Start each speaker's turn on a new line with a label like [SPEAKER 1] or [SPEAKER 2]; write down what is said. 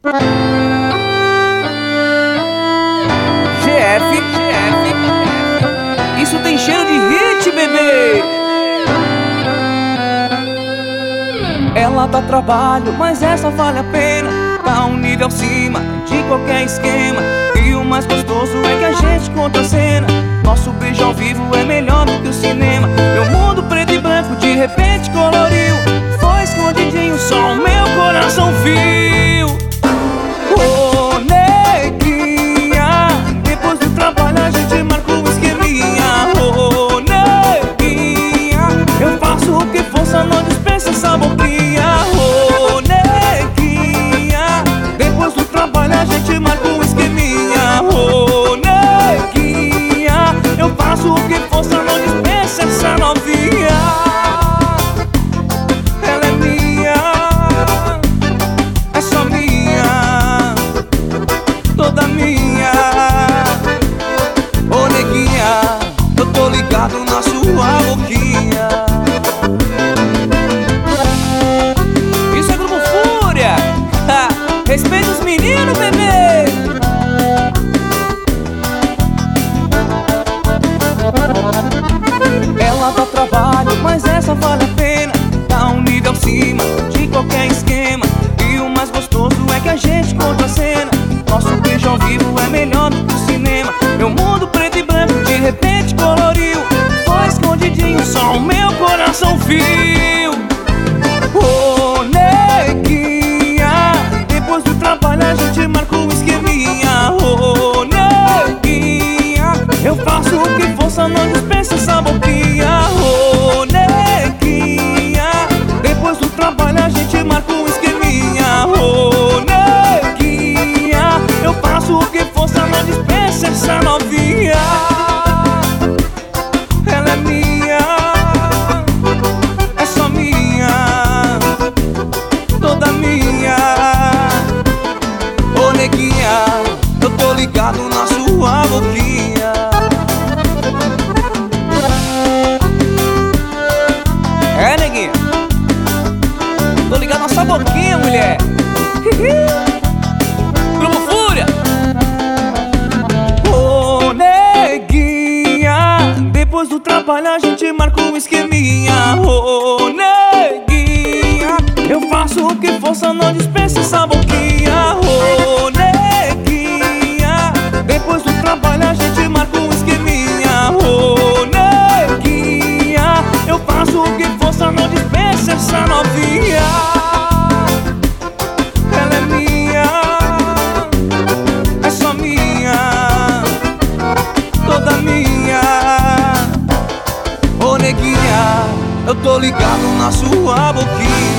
[SPEAKER 1] GF, isso tem cheiro de hit, bebê. Ela dá trabalho, mas essa vale a pena. Tá um nível acima de qualquer esquema. E o mais gostoso é que a gente conta a cena. Nosso beijo ao vivo é melhor do que o cinema. Meu mundo preto e branco de repente coloriu. Foi escondidinho, só o meu coração viu. Ô, neguinha, depois do trabalho a gente marca um esqueminha. Ô, neguinha, eu faço o que força, não dispensa essa boquinha. Ô, neguinha, depois do trabalho a gente marca um esqueminha. Ô, neguinha, eu faço o que força, não dispensa essa novinha. Ela é minha, é só minha, toda minha. Ô, neguinha, eu tô ligado na sua boquinha. Isso é Grupo Fúria. Respeita os meninos, bebê. Ela dá trabalho, mas essa vale a pena. Tá um nível acima de qualquer esquema. E o mais gostoso é que a gente conta a cena. Nosso beijo ao vivo é melhor do que o cinema. Meu mundo preto e branco de repente coloriu. Foi escondidinho, só o meu coração viu. Ô, neguinha, depois do trabalho a gente marca um esqueminha. Ô, neguinha, eu faço o que força, não dispensa essa boquinha. Ô, neguinha, depois do trabalho a gente marca um esqueminha. Ô, neguinha, eu faço o que força, não dispensa essa novinha. Ela é minha, é só minha, toda minha. Ô, neguinha, eu tô ligado na sua boquinha. É, neguinha, tô ligado na sua boquinha, mulher. Grupo Fúria. Ô, neguinha, depois do trabalho a gente marca um esqueminha. Ô, neguinha, eu faço o que força, não dispensa essa boquinha. Ô, neguinha, depois do trabalho a gente marca um esqueminha. Ô, neguinha, eu faço o que força, não dispensa essa novinha. Ela é minha, é só minha, toda minha. Ô, neguinha, eu tô ligado na sua boquinha.